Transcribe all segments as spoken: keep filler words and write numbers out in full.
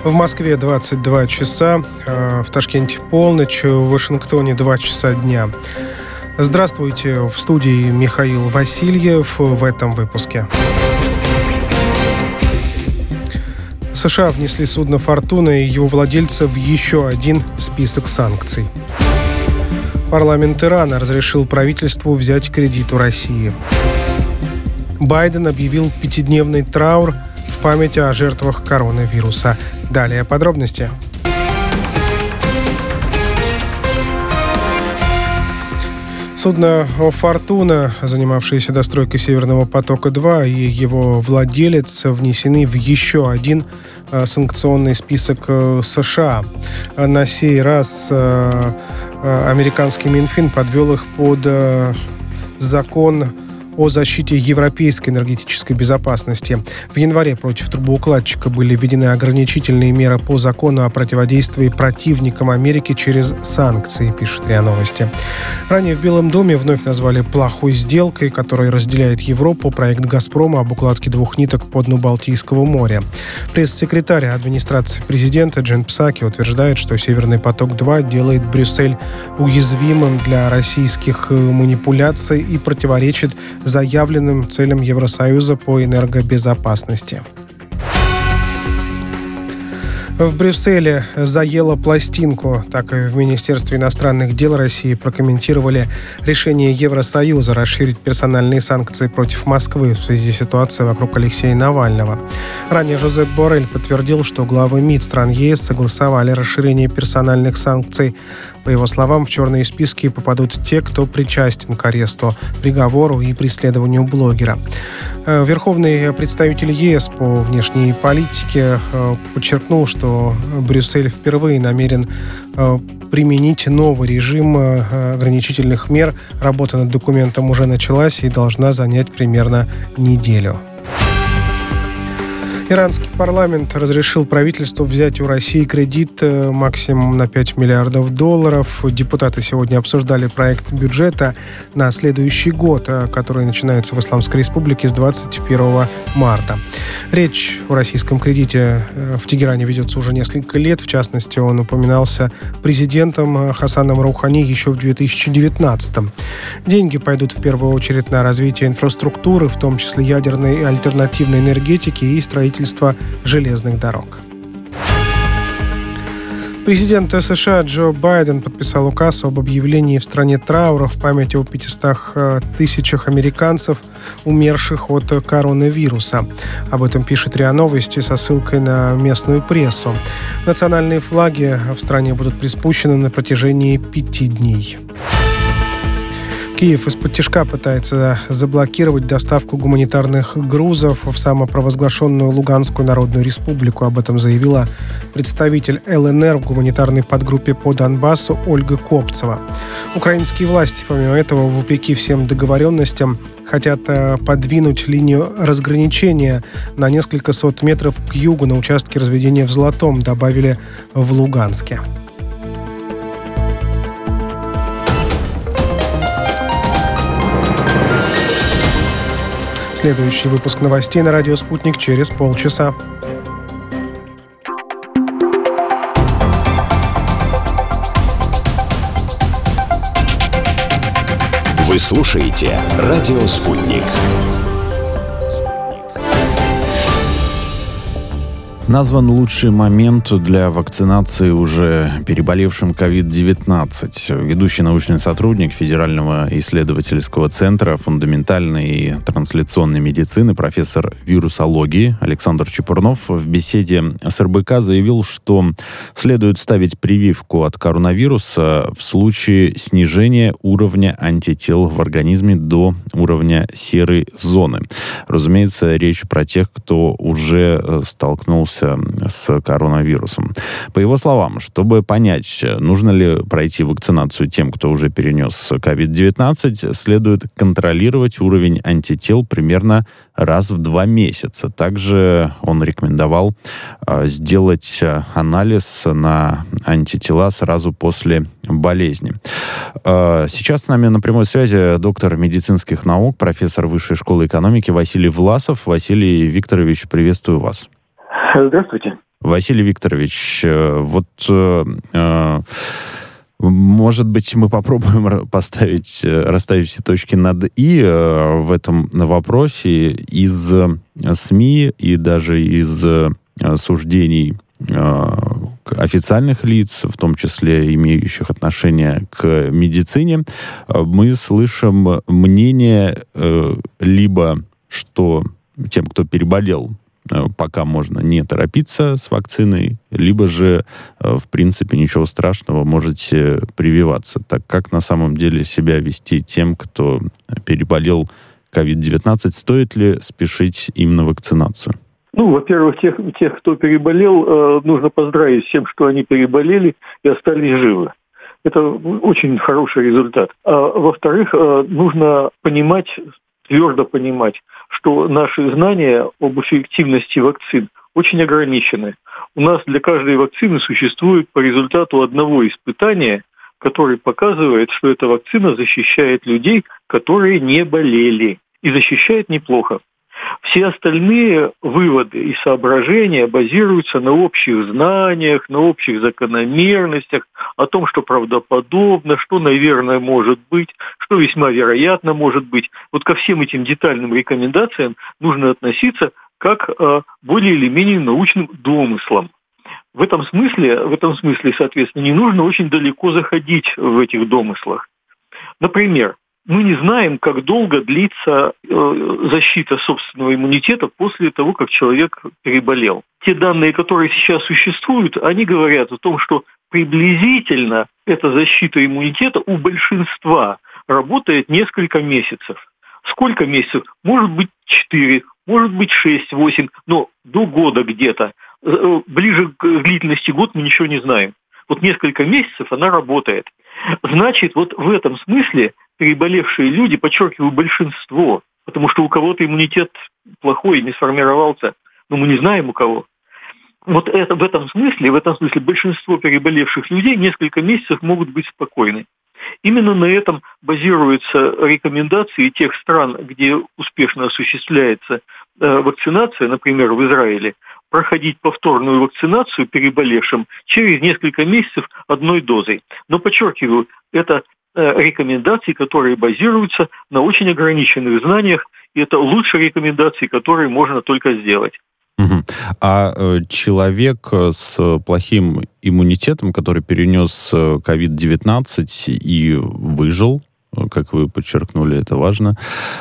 В Москве двадцать два часа, в Ташкенте полночь, в Вашингтоне два часа дня. Здравствуйте, в студии Михаил Васильев в этом выпуске. США внесли судно «Фортуна» и его владельца в еще один список санкций. Парламент Ирана разрешил правительству взять кредит у России. Байден объявил пятидневный траур в память о жертвах коронавируса. Далее подробности. Судно «Фортуна», занимавшееся достройкой Северного потока-два, и его владелец внесены в еще один санкционный список США. На сей раз американский Минфин подвел их под закон о защите европейской энергетической безопасности. В январе против трубоукладчика были введены ограничительные меры по закону о противодействии противникам Америки через санкции, пишет РИА Новости. Ранее в Белом доме вновь назвали плохой сделкой, которая разделяет Европу, проект «Газпрома» об укладке двух ниток по дну Балтийского моря. Пресс-секретарь администрации президента Джен Псаки утверждает, что «Северный поток-два» делает Брюссель уязвимым для российских манипуляций и противоречит заявленным целям Евросоюза по энергобезопасности. В Брюсселе заело пластинку. Так и в Министерстве иностранных дел России прокомментировали решение Евросоюза расширить персональные санкции против Москвы в связи с ситуацией вокруг Алексея Навального. Ранее Жозеп Боррель подтвердил, что главы МИД стран ЕС согласовали расширение персональных санкций. По его словам, в черные списки попадут те, кто причастен к аресту, приговору и преследованию блогера. Верховный представитель ЕС по внешней политике подчеркнул, что Брюссель впервые намерен применить новый режим ограничительных мер. Работа над документом уже началась и должна занять примерно неделю. Иранский парламент разрешил правительству взять у России кредит максимум на пять миллиардов долларов. Депутаты сегодня обсуждали проект бюджета на следующий год, который начинается в Исламской Республике с двадцать первого марта. Речь о российском кредите в Тегеране ведется уже несколько лет. В частности, он упоминался президентом Хасаном Роухани еще в две тысячи девятнадцатом. Деньги пойдут в первую очередь на развитие инфраструктуры, в том числе ядерной и альтернативной энергетики и строительства железных дорог. Президент США Джо Байден подписал указ об объявлении в стране траура в память о пятистах тысячах американцев, умерших от коронавируса. Об этом пишет РИА Новости со ссылкой на местную прессу. Национальные флаги в стране будут приспущены на протяжении пяти дней. Киев из-под тишка пытается заблокировать доставку гуманитарных грузов в самопровозглашенную Луганскую Народную Республику. Об этом заявила представитель эл эн эр в гуманитарной подгруппе по Донбассу Ольга Копцева. Украинские власти, помимо этого, вопреки всем договоренностям, хотят подвинуть линию разграничения на несколько сот метров к югу на участке разведения в Золотом, добавили в Луганске. Следующий выпуск новостей на радио «Спутник» через полчаса. Вы слушаете радио «Спутник». Назван лучший момент для вакцинации уже переболевшим ковид девятнадцать. Ведущий научный сотрудник Федерального исследовательского центра фундаментальной и трансляционной медицины, профессор вирусологии Александр Чепурнов в беседе с эр бэ ка заявил, что следует ставить прививку от коронавируса в случае снижения уровня антител в организме до уровня серой зоны. Разумеется, речь про тех, кто уже столкнулся с коронавирусом. По его словам, чтобы понять, нужно ли пройти вакцинацию тем, кто уже перенес ковид девятнадцать, следует контролировать уровень антител примерно раз в два месяца. Также он рекомендовал э, сделать анализ на антитела сразу после болезни. Э, сейчас с нами на прямой связи доктор медицинских наук, профессор Высшей школы экономики Василий Власов. Василий Викторович, приветствую вас. Здравствуйте. Василий Викторович, вот может быть, мы попробуем поставить, расставить все точки над «и» в этом вопросе. Из СМИ и даже из суждений официальных лиц, в том числе имеющих отношение к медицине, мы слышим мнение либо, что тем, кто переболел, пока можно не торопиться с вакциной, либо же, в принципе, ничего страшного, можете прививаться. Так как на самом деле себя вести тем, кто переболел ковид девятнадцать? Стоит ли спешить им на вакцинацию? Ну, во-первых, тех, тех, кто переболел, нужно поздравить с тем, что они переболели и остались живы. Это очень хороший результат. А, во-вторых, нужно понимать, твердо понимать, что наши знания об эффективности вакцин очень ограничены. У нас для каждой вакцины существует по результату одного испытания, который показывает, что эта вакцина защищает людей, которые не болели, и защищает неплохо. Все остальные выводы и соображения базируются на общих знаниях, на общих закономерностях, о том, что правдоподобно, что, наверное, может быть, что весьма вероятно может быть. Вот ко всем этим детальным рекомендациям нужно относиться как к более или менее научным домыслам. В этом смысле, в этом смысле, соответственно, не нужно очень далеко заходить в этих домыслах. Например, мы не знаем, как долго длится э, защита собственного иммунитета после того, как человек переболел. Те данные, которые сейчас существуют, они говорят о том, что приблизительно эта защита иммунитета у большинства работает несколько месяцев. Сколько месяцев? Может быть четыре, может быть шесть, восемь, но до года где-то. Э, ближе к длительности год мы ничего не знаем. Вот несколько месяцев она работает. Значит, вот в этом смысле переболевшие люди, подчеркиваю, большинство, потому что у кого-то иммунитет плохой, не сформировался, но мы не знаем у кого. Вот это, в этом смысле, в этом смысле большинство переболевших людей несколько месяцев могут быть спокойны. Именно на этом базируются рекомендации тех стран, где успешно осуществляется э, вакцинация, например, в Израиле, проходить повторную вакцинацию переболевшим через несколько месяцев одной дозой. Но, подчеркиваю, это рекомендации, которые базируются на очень ограниченных знаниях, и это лучшие рекомендации, которые можно только сделать. Угу. А э, человек с плохим иммунитетом, который перенес ковид девятнадцать и выжил, как вы подчеркнули, это важно,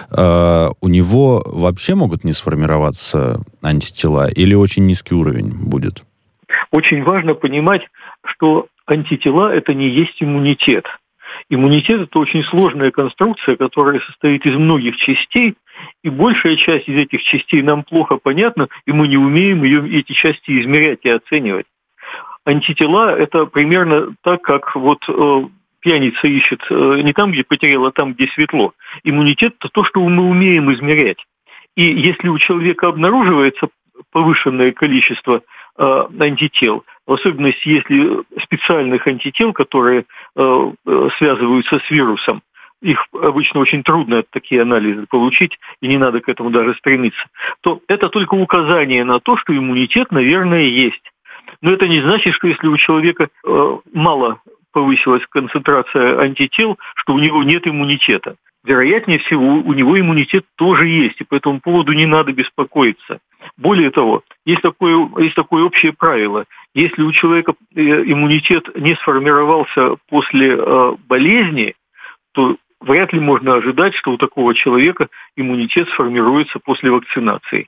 э, у него вообще могут не сформироваться антитела или очень низкий уровень будет? Очень важно понимать, что антитела – это не есть иммунитет. Иммунитет – это очень сложная конструкция, которая состоит из многих частей, и большая часть из этих частей нам плохо понятна, и мы не умеем ее, эти части измерять и оценивать. Антитела – это примерно так, как вот э, пьяница ищет э, не там, где потерял, а там, где светло. Иммунитет – это то, что мы умеем измерять. И если у человека обнаруживается повышенное количество э, антител, в особенности если специальных антител, которые э, связываются с вирусом, их обычно очень трудно такие анализы получить, и не надо к этому даже стремиться, то это только указание на то, что иммунитет, наверное, есть. Но это не значит, что если у человека э, мало повысилась концентрация антител, что у него нет иммунитета. Вероятнее всего, у него иммунитет тоже есть, и по этому поводу не надо беспокоиться. Более того, есть такое, есть такое общее правило. Если у человека иммунитет не сформировался после э, болезни, то вряд ли можно ожидать, что у такого человека иммунитет сформируется после вакцинации.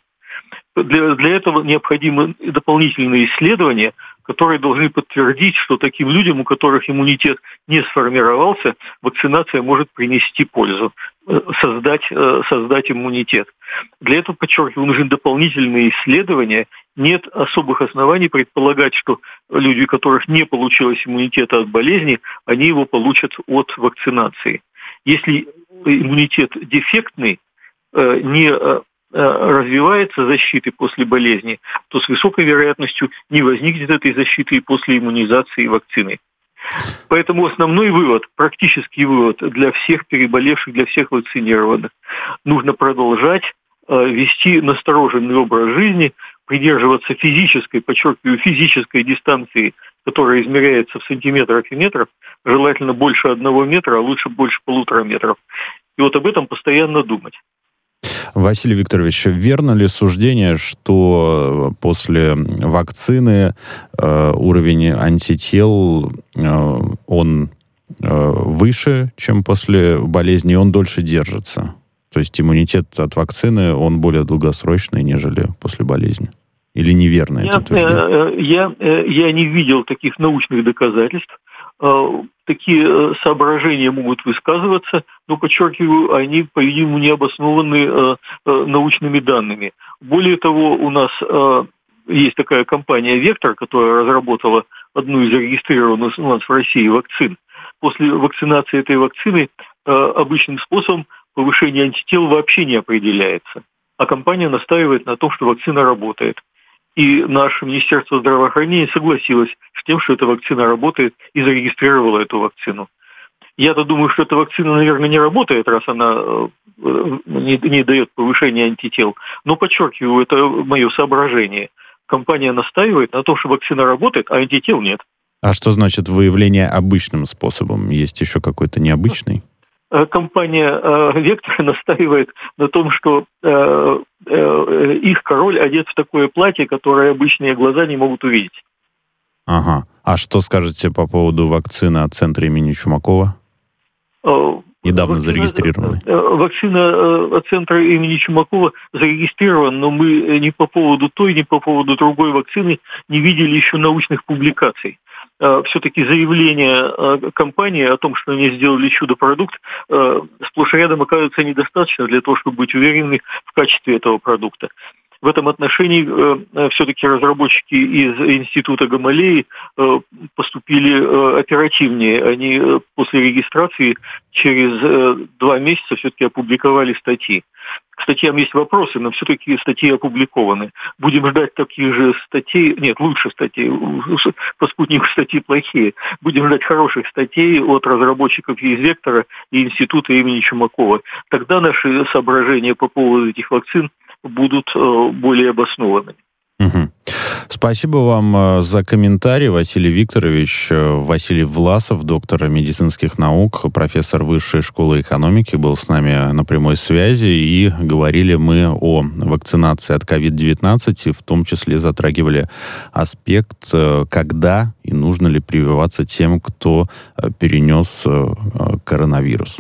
Для, для этого необходимы дополнительные исследования, которые должны подтвердить, что таким людям, у которых иммунитет не сформировался, вакцинация может принести пользу, создать, создать иммунитет. Для этого, подчеркиваю, нужны дополнительные исследования. Нет особых оснований предполагать, что люди, у которых не получилось иммунитета от болезни, они его получат от вакцинации. Если иммунитет дефектный, не развивается защиты после болезни, то с высокой вероятностью не возникнет этой защиты и после иммунизации вакциной. Поэтому основной вывод, практический вывод для всех переболевших, для всех вакцинированных, нужно продолжать вести настороженный образ жизни, придерживаться физической, подчеркиваю, физической дистанции, которая измеряется в сантиметрах и метрах, желательно больше одного метра, а лучше больше полутора метров. И вот об этом постоянно думать. Василий Викторович, верно ли суждение, что после вакцины э, уровень антител, э, он э, выше, чем после болезни, и он дольше держится? То есть иммунитет от вакцины, он более долгосрочный, нежели после болезни? Или неверно я, это утверждение? Я, я не видел таких научных доказательств. Такие соображения могут высказываться, но, подчеркиваю, они, по-видимому, не обоснованы научными данными. Более того, у нас есть такая компания «Вектор», которая разработала одну из зарегистрированных у нас в России вакцин. После вакцинации этой вакцины обычным способом повышение антител вообще не определяется. А компания настаивает на том, что вакцина работает. И наше Министерство здравоохранения согласилось с тем, что эта вакцина работает, и зарегистрировало эту вакцину. Я-то думаю, что эта вакцина, наверное, не работает, раз она не, не дает повышения антител. Но, подчеркиваю, это мое соображение. Компания настаивает на том, что вакцина работает, а антител нет. А что значит выявление обычным способом? Есть еще какой-то необычный? Компания «Вектор» настаивает на том, что их король одет в такое платье, которое обычные глаза не могут увидеть. Ага. А что скажете по поводу вакцины от центра имени Чумакова? Недавно вакцина, зарегистрированы. Вакцина от центра имени Чумакова зарегистрирована, но мы ни по поводу той, ни по поводу другой вакцины не видели еще научных публикаций. Все-таки заявление компании о том, что они сделали чудо-продукт, сплошь и рядом оказывается недостаточно для того, чтобы быть уверенными в качестве этого продукта. В этом отношении все-таки разработчики из Института Гамалеи поступили оперативнее. Они после регистрации через два месяца все-таки опубликовали статьи. К статьям есть вопросы, но все-таки статьи опубликованы. Будем ждать таких же статей, нет, лучше статей, по спутнику статьи плохие. Будем ждать хороших статей от разработчиков из «Вектора» и Института имени Чумакова. Тогда наши соображения по поводу этих вакцин будут более обоснованными. Угу. Спасибо вам за комментарий, Василий Викторович. Василий Власов, доктор медицинских наук, профессор Высшей школы экономики, был с нами на прямой связи, и говорили мы о вакцинации от ковид девятнадцать, и в том числе затрагивали аспект, когда и нужно ли прививаться тем, кто перенес коронавирус.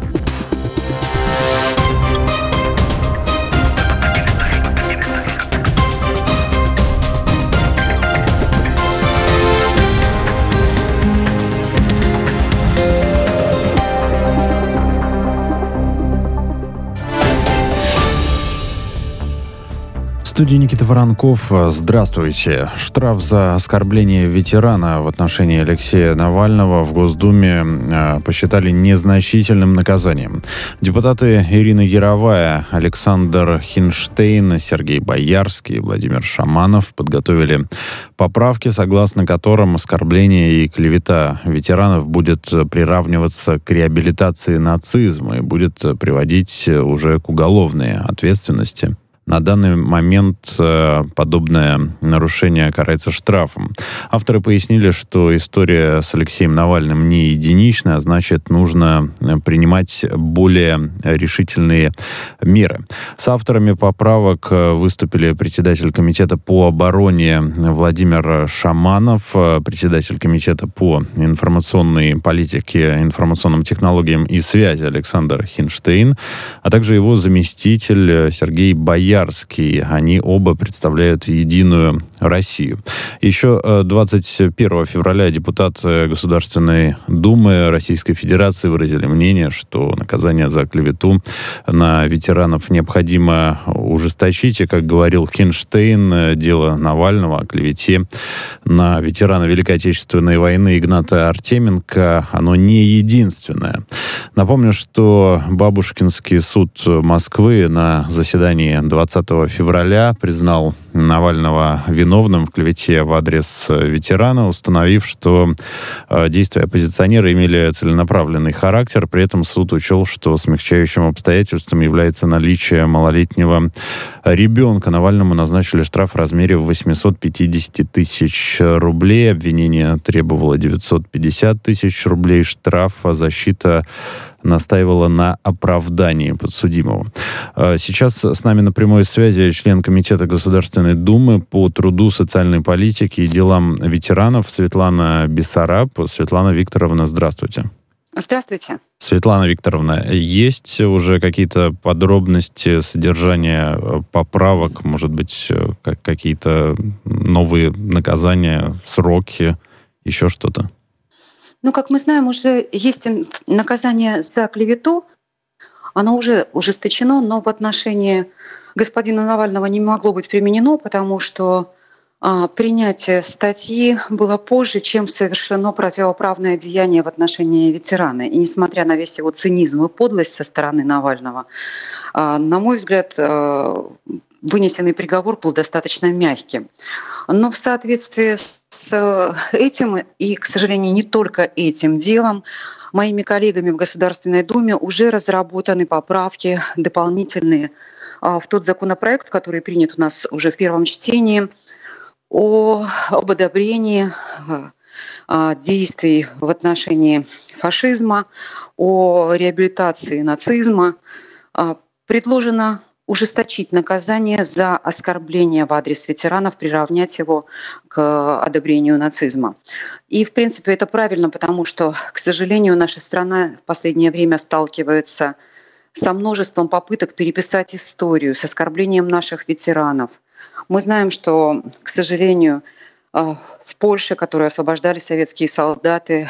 В студии Никита Воронков. Здравствуйте. Штраф за оскорбление ветерана в отношении Алексея Навального в Госдуме э, посчитали незначительным наказанием. Депутаты Ирина Яровая, Александр Хинштейн, Сергей Боярский и Владимир Шаманов подготовили поправки, согласно которым оскорбление и клевета ветеранов будет приравниваться к реабилитации нацизма и будет приводить уже к уголовной ответственности. На данный момент э, подобное нарушение карается штрафом. Авторы пояснили, что история с Алексеем Навальным не единичная, а значит, нужно принимать более решительные меры. С авторами поправок выступили председатель комитета по обороне Владимир Шаманов, председатель комитета по информационной политике, информационным технологиям и связи Александр Хинштейн, а также его заместитель Сергей Боярский. Они оба представляют Единую Россию. Еще двадцать первого февраля депутаты Государственной Думы Российской Федерации выразили мнение, что наказание за клевету на ветеранов необходимо ужесточить. И, как говорил Хинштейн, дело Навального о клевете на ветерана Великой Отечественной войны Игната Артеменко, оно не единственное. Напомню, что Бабушкинский суд Москвы на заседании двадцатого февраля признал Навального виновным в клевете в адрес ветерана, установив, что действия оппозиционера имели целенаправленный характер. При этом суд учел, что смягчающим обстоятельством является наличие малолетнего ребенка. Навальному назначили штраф в размере восемьсот пятьдесят тысяч рублей. Обвинение требовало девятьсот пятьдесят тысяч рублей штрафа. Защита настаивала на оправдании подсудимого. Сейчас с нами на прямой связи член Комитета Государственной Думы по труду, социальной политике и делам ветеранов Светлана Бессараб. Светлана Викторовна, здравствуйте. Здравствуйте. Светлана Викторовна, есть уже какие-то подробности содержания поправок, может быть, какие-то новые наказания, сроки, еще что-то? Ну, как мы знаем, уже есть наказание за клевету. Оно уже ужесточено, но в отношении господина Навального не могло быть применено, потому что а, принятие статьи было позже, чем совершено противоправное деяние в отношении ветерана. И несмотря на весь его цинизм и подлость со стороны Навального, а, на мой взгляд, а, вынесенный приговор был достаточно мягким. Но в соответствии с этим, и, к сожалению, не только этим делом, моими коллегами в Государственной Думе уже разработаны поправки дополнительные в тот законопроект, который принят у нас уже в первом чтении, о, об одобрении действий в отношении фашизма, о реабилитации нацизма. Предложено ужесточить наказание за оскорбление в адрес ветеранов, приравнять его к одобрению нацизма. И, в принципе, это правильно, потому что, к сожалению, наша страна в последнее время сталкивается со множеством попыток переписать историю, с оскорблением наших ветеранов. Мы знаем, что, к сожалению, в Польше, которую освобождали советские солдаты,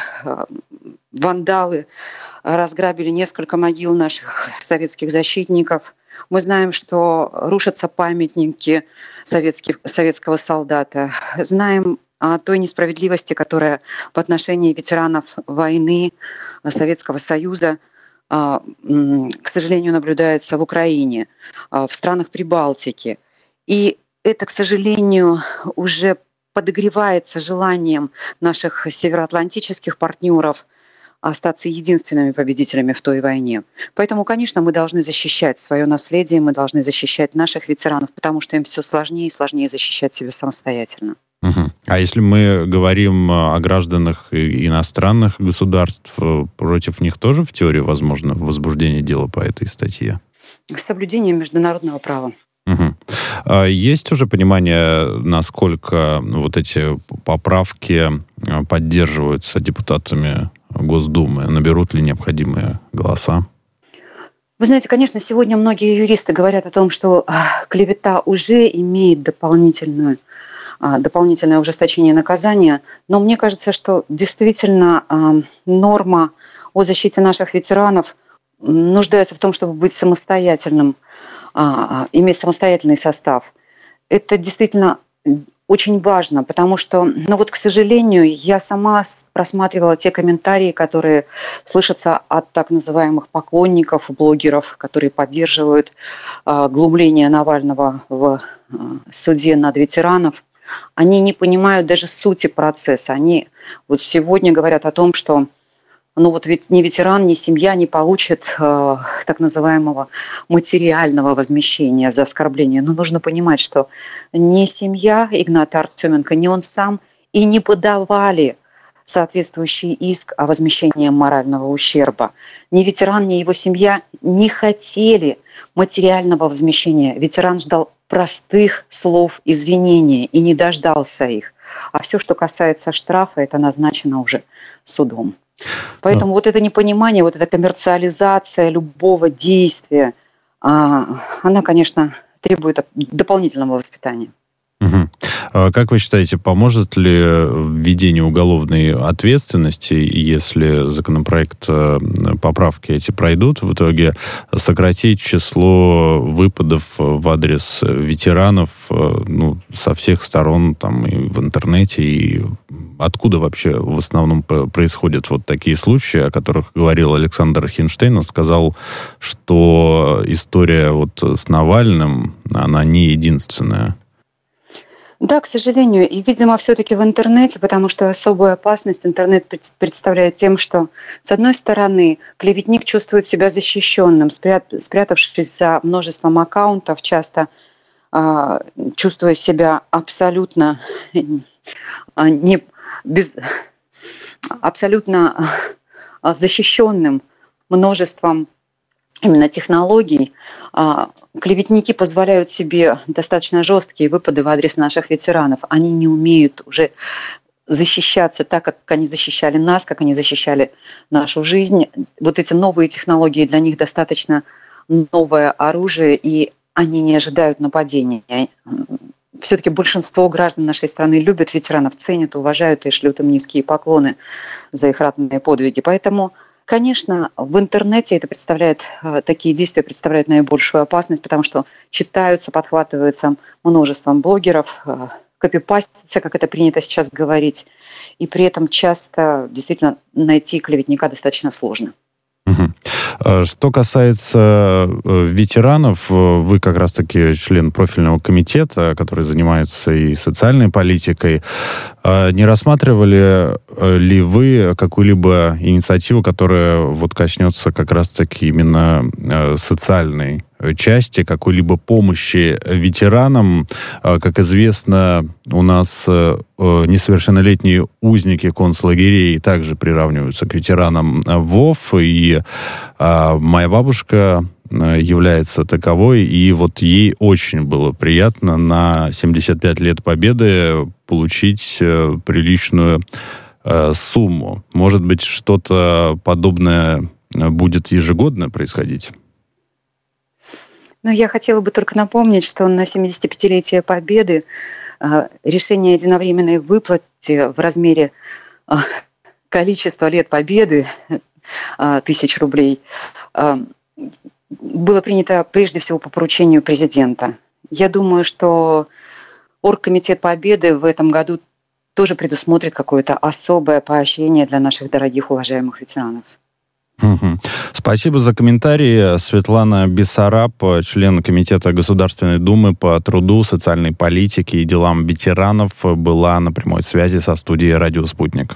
вандалы разграбили несколько могил наших советских защитников. Мы знаем, что рушатся памятники советских, советского солдата. Знаем о той несправедливости, которая в отношении ветеранов войны Советского Союза, к сожалению, наблюдается в Украине, в странах Прибалтики. И это, к сожалению, уже подогревается желанием наших североатлантических партнеров остаться единственными победителями в той войне. Поэтому, конечно, мы должны защищать свое наследие, мы должны защищать наших ветеранов, потому что им все сложнее и сложнее защищать себя самостоятельно. Угу. А если мы говорим о гражданах иностранных государств, против них тоже в теории возможно возбуждение дела по этой статье? Соблюдение международного права. Угу. Есть уже понимание, насколько вот эти поправки поддерживаются депутатами Госдумы? Наберут ли необходимые голоса? Вы знаете, конечно, сегодня многие юристы говорят о том, что клевета уже имеет дополнительную, дополнительное ужесточение наказания, но мне кажется, что действительно норма о защите наших ветеранов нуждается в том, чтобы быть самостоятельным, иметь самостоятельный состав. Это действительно очень важно, потому что, ну вот, к сожалению, я сама просматривала те комментарии, которые слышатся от так называемых поклонников, блогеров, которые поддерживают э, глумление Навального в э, суде над ветеранов. Они не понимают даже сути процесса. Они вот сегодня говорят о том, что ну вот ведь ни ветеран, ни семья не получат э, так называемого материального возмещения за оскорбление. Но нужно понимать, что ни семья Игната Артеменко, ни он сам и не подавали соответствующий иск о возмещении морального ущерба. Ни ветеран, ни его семья не хотели материального возмещения. Ветеран ждал простых слов извинения и не дождался их. А все, что касается штрафа, это назначено уже судом. Поэтому да. вот это непонимание, вот эта коммерциализация любого действия, она, конечно, требует дополнительного воспитания. Угу. А как вы считаете, поможет ли введение уголовной ответственности, если законопроект, поправки эти пройдут, в итоге сократить число выпадов в адрес ветеранов, ну, со всех сторон, там, и в интернете, и откуда вообще в основном происходят вот такие случаи, о которых говорил Александр Хинштейн? Он сказал, что история вот с Навальным, она не единственная. Да, к сожалению. И, видимо, все-таки в интернете, потому что особую опасность интернет представляет тем, что, с одной стороны, клеветник чувствует себя защищенным, спрятавшись за множеством аккаунтов, часто э, чувствуя себя абсолютно, не, без, абсолютно защищенным множеством именно технологий. Клеветники позволяют себе достаточно жесткие выпады в адрес наших ветеранов. Они не умеют уже защищаться так, как они защищали нас, как они защищали нашу жизнь. Вот эти новые технологии для них достаточно новое оружие, и они не ожидают нападения. Все-таки большинство граждан нашей страны любят ветеранов, ценят, уважают и шлют им низкие поклоны за их ратные подвиги. Поэтому, конечно, в интернете это представляет, такие действия представляют наибольшую опасность, потому что читаются, подхватываются множеством блогеров, копипастится, как это принято сейчас говорить, и при этом часто действительно найти клеветника достаточно сложно. Что касается ветеранов, вы как раз-таки член профильного комитета, который занимается и социальной политикой. Не рассматривали ли вы какую-либо инициативу, которая вот коснется как раз-таки именно социальной части, какой-либо помощи ветеранам? Как известно, у нас несовершеннолетние узники концлагерей также приравниваются к ветеранам ВОВ, и моя бабушка является таковой, и вот ей очень было приятно на семьдесят пять лет Победы получить приличную сумму. Может быть, что-то подобное будет ежегодно происходить? Ну, я хотела бы только напомнить, что на семидесятипятилетие Победы решение о единовременной выплате в размере количества лет Победы, тысяч рублей, было принято прежде всего по поручению президента. Я думаю, что Оргкомитет Победы в этом году тоже предусмотрит какое-то особое поощрение для наших дорогих, уважаемых ветеранов. Угу. Спасибо за комментарии. Светлана Бессараб, член Комитета Государственной Думы по труду, социальной политике и делам ветеранов, была на прямой связи со студией «Радио Спутник».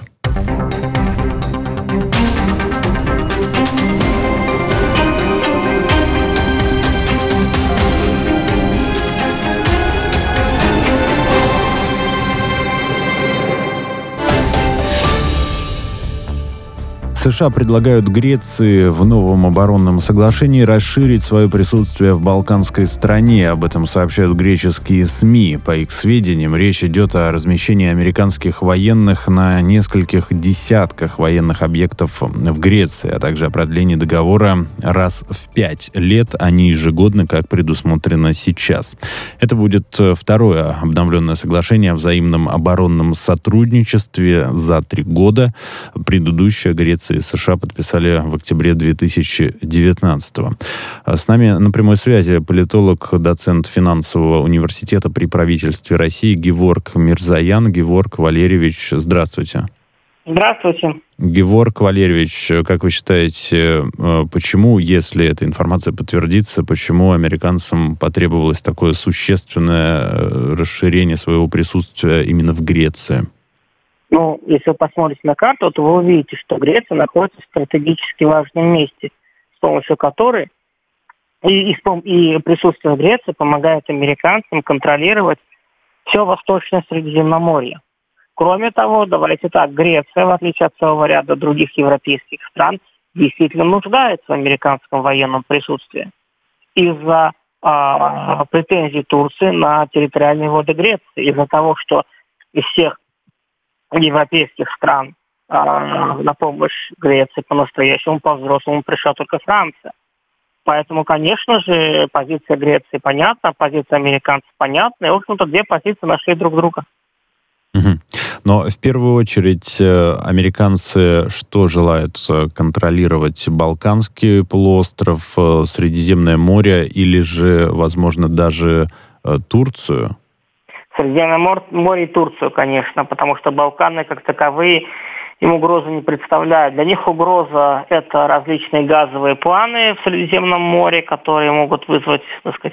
США предлагают Греции в новом оборонном соглашении расширить свое присутствие в балканской стране. Об этом сообщают греческие СМИ. По их сведениям, речь идет о размещении американских военных на нескольких десятках военных объектов в Греции, а также о продлении договора раз в пять лет, а не ежегодно, как предусмотрено сейчас. Это будет второе обновленное соглашение о взаимном оборонном сотрудничестве за три года. Предыдущее Греция и США подписали в октябре две тысячи девятнадцатого. С нами на прямой связи политолог, доцент финансового университета при правительстве России Геворг Мирзоян. Геворг Валерьевич, здравствуйте. Здравствуйте. Геворг Валерьевич, как вы считаете, почему, если эта информация подтвердится, почему американцам потребовалось такое существенное расширение своего присутствия именно в Греции? Ну, если вы посмотрите на карту, то вы увидите, что Греция находится в стратегически важном месте, с помощью которой и, и, и присутствие Греции помогает американцам контролировать все Восточное Средиземноморье. Кроме того, давайте так, Греция, в отличие от целого ряда других европейских стран, действительно нуждается в американском военном присутствии из-за а, претензий Турции на территориальные воды Греции, из-за того, что из всех европейских стран э, на помощь Греции по-настоящему, по-взрослому пришла только Франция. Поэтому, конечно же, позиция Греции понятна, позиция американцев понятна, и, в общем-то, две позиции нашли друг друга. Угу. Но в первую очередь американцы что желают? Контролировать Балканский полуостров, Средиземное море или же, возможно, даже Турцию? Средиземное море и Турцию, конечно, потому что Балканы как таковые им угрозы не представляют. Для них угроза – это различные газовые планы в Средиземном море, которые могут вызвать, так сказать,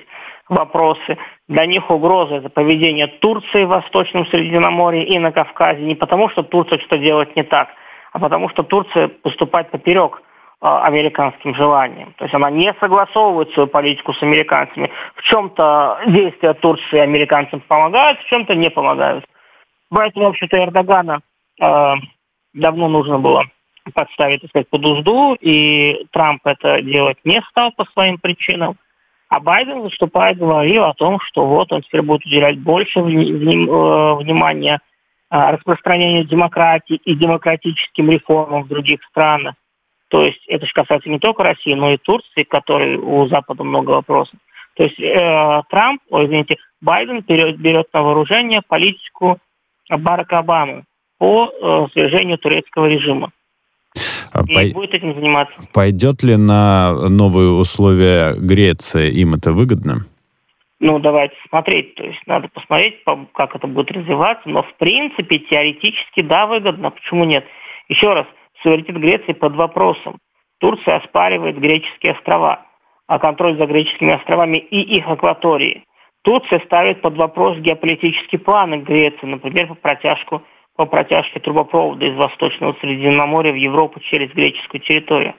вопросы. Для них угроза – это поведение Турции в Восточном Средиземноморье и на Кавказе. Не потому, что Турция что-то делает не так, а потому что Турция поступает поперек э, американским желаниям. То есть она не согласовывает свою политику с американцами. В чем-то действия Турции американцам помогают, в чем-то не помогают. Поэтому, в общем-то, Эрдогана э, давно нужно было подставить, так сказать, под узду, и Трамп это делать не стал по своим причинам. А Байден, выступая, говорил о том, что вот он теперь будет уделять больше внимания распространению демократии и демократическим реформам в других странах. То есть это же касается не только России, но и Турции, которой у Запада много вопросов. То есть э, Трамп, ой, извините, Байден берет, берет на вооружение политику Барака Обамы по э, свержению турецкого режима. И Пой... будет этим заниматься. Пойдет ли на новые условия Греция? Им это выгодно? Ну, давайте смотреть. То есть надо посмотреть, как это будет развиваться. Но, в принципе, теоретически, да, выгодно. Почему нет? Еще раз, суверенитет Греции под вопросом. Турция оспаривает греческие острова, а контроль за греческими островами и их акватории. Турция ставит под вопрос геополитические планы Греции, например, по протяжку по протяжке трубопровода из Восточного Средиземноморья в Европу через греческую территорию.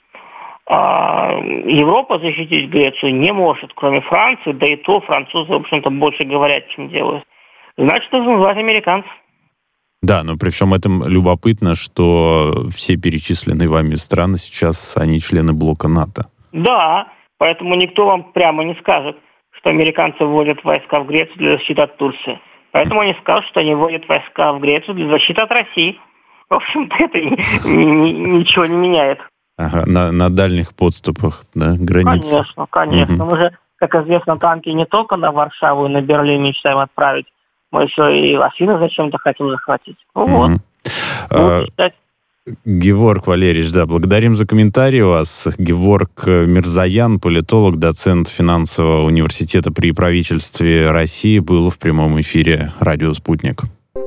А Европа защитить Грецию не может, кроме Франции, да и то французы, в общем-то, больше говорят, чем делают. Значит, нужно звать американцев. Да, но при всем этом любопытно, что все перечисленные вами страны сейчас, они члены блока НАТО. Да, поэтому никто вам прямо не скажет, что американцы вводят войска в Грецию для защиты от Турции. Поэтому они скажут, что они вводят войска в Грецию для защиты от России. В общем-то, это ничего не меняет. Ага, на, на дальних подступах, да, границы. Конечно, конечно. Угу. Мы же, как известно, танки не только на Варшаву и на Берлин мечтаем отправить, мы еще и Афины зачем-то хотим захватить. Ну угу. вот. А, Геворг Валерьевич, да, благодарим за комментарий у вас. Геворг Мирзаян, политолог, доцент финансового университета при правительстве России, был в прямом эфире «Радио Спутник».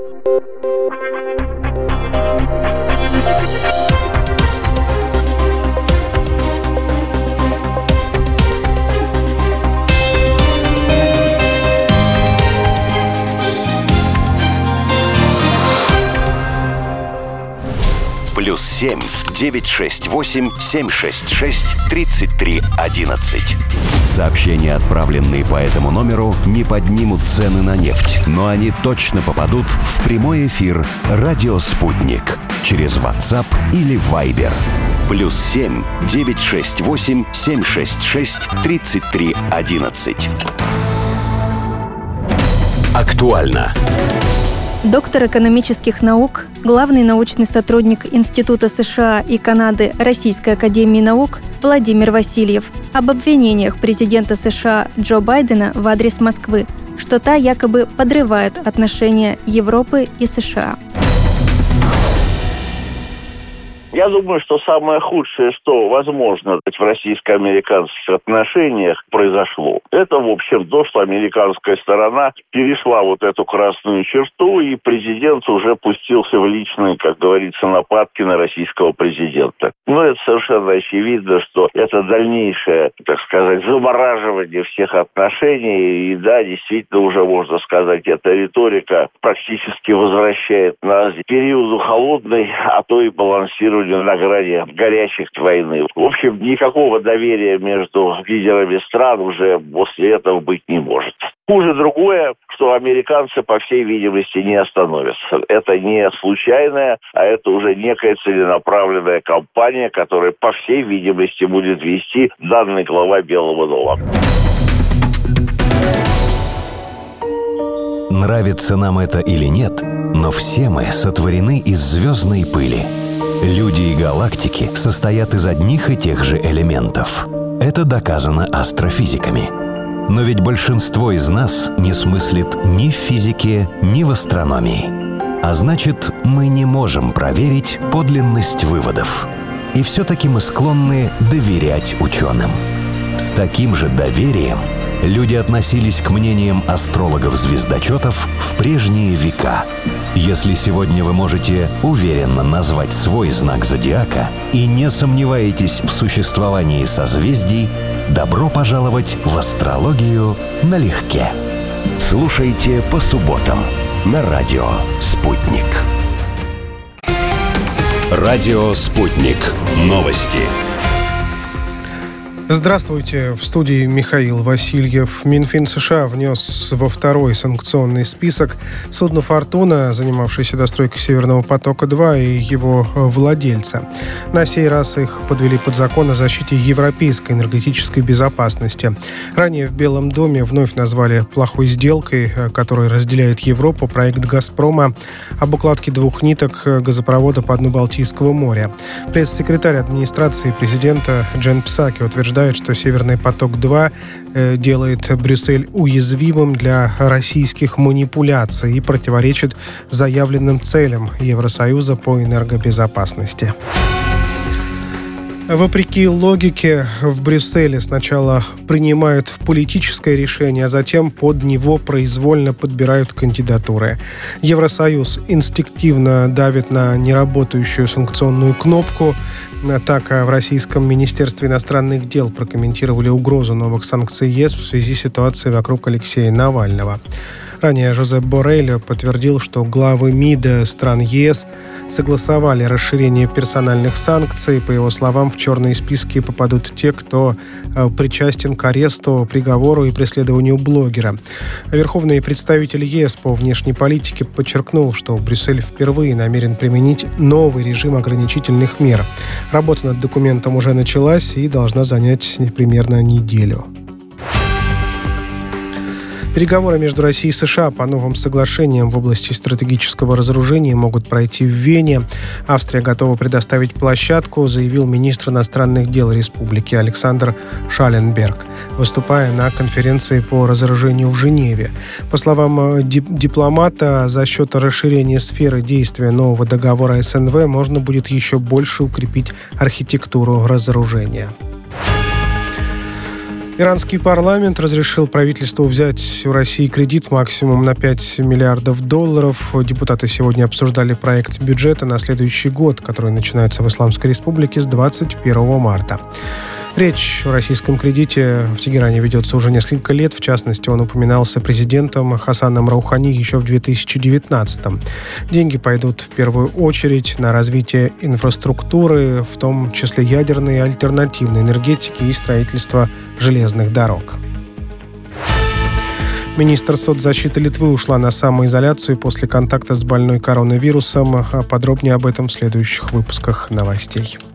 Плюс семь девять шесть восемь семь шесть шесть тридцать три одиннадцать. Сообщения, отправленные по этому номеру, не поднимут цены на нефть, но они точно попадут в прямой эфир «Радио Спутник» через WhatsApp или Viber. Плюс семь девять шесть восемь семь шесть шесть тридцать три одиннадцать. Актуально. Доктор экономических наук, главный научный сотрудник Института США и Канады Российской академии наук Владимир Васильев об обвинениях президента США Джо Байдена в адрес Москвы, что та якобы подрывает отношения Европы и США. Я думаю, что самое худшее, что возможно в российско-американских отношениях произошло, это, в общем, то, что американская сторона перешла вот эту красную черту, и президент уже пустился в личные, как говорится, нападки на российского президента. Но это совершенно очевидно, что это дальнейшее, так сказать, замораживание всех отношений, и да, действительно, уже можно сказать, эта риторика практически возвращает нас к периоду холодной, а то и балансирования на грани горячих войны. В общем, никакого доверия между лидерами стран уже после этого быть не может. Хуже другое, что американцы, по всей видимости, не остановятся. Это не случайная, а это уже некая целенаправленная кампания, которая, по всей видимости, будет вести данный глава Белого дома. Нравится нам это или нет, но все мы сотворены из звездной пыли. Люди и галактики состоят из одних и тех же элементов. Это доказано астрофизиками. Но ведь большинство из нас не смыслит ни в физике, ни в астрономии. А значит, мы не можем проверить подлинность выводов. И все-таки мы склонны доверять ученым. С таким же доверием люди относились к мнениям астрологов-звездочетов в прежние века. Если сегодня вы можете уверенно назвать свой знак зодиака и не сомневаетесь в существовании созвездий, добро пожаловать в астрологию налегке. Слушайте по субботам на радио «Спутник». Радио «Спутник». Новости. Здравствуйте, в студии Михаил Васильев. Минфин США внес во второй санкционный список судно «Фортуна», занимавшееся достройкой Северного потока-два, и его владельца. На сей раз их подвели под закон о защите европейской энергетической безопасности. Ранее в Белом доме вновь назвали плохой сделкой, которая разделяет Европу, проект «Газпрома» об укладке двух ниток газопровода по дну Балтийского моря. Пресс-секретарь администрации президента Джен Псаки утверждает, что «Северный поток-два» делает Брюссель уязвимым для российских манипуляций и противоречит заявленным целям Евросоюза по энергобезопасности. Вопреки логике, в Брюсселе сначала принимают политическое решение, а затем под него произвольно подбирают кандидатуры. Евросоюз инстинктивно давит на неработающую санкционную кнопку. Так, в Российском Министерстве иностранных дел прокомментировали угрозу новых санкций ЕС в связи с ситуацией вокруг Алексея Навального. Ранее Жозеп Боррель подтвердил, что главы МИД стран ЕС согласовали расширение персональных санкций. По его словам, в черные списки попадут те, кто причастен к аресту, приговору и преследованию блогера. Верховный представитель ЕС по внешней политике подчеркнул, что Брюссель впервые намерен применить новый режим ограничительных мер. Работа над документом уже началась и должна занять примерно неделю. Переговоры между Россией и США по новым соглашениям в области стратегического разоружения могут пройти в Вене. Австрия готова предоставить площадку, заявил министр иностранных дел республики Александр Шалленберг, выступая на конференции по разоружению в Женеве. По словам дипломата, за счет расширения сферы действия нового договора СНВ можно будет еще больше укрепить архитектуру разоружения. Иранский парламент разрешил правительству взять у России кредит максимум на пять миллиардов долларов. Депутаты сегодня обсуждали проект бюджета на следующий год, который начинается в Исламской Республике с двадцать первого марта. Речь о российском кредите в Тегеране ведется уже несколько лет. В частности, он упоминался президентом Хасаном Роухани еще в две тысячи девятнадцатом. Деньги пойдут в первую очередь на развитие инфраструктуры, в том числе ядерной и альтернативной энергетики и строительство железных дорог. Министр соцзащиты Литвы ушла на самоизоляцию после контакта с больной коронавирусом. Подробнее об этом в следующих выпусках новостей.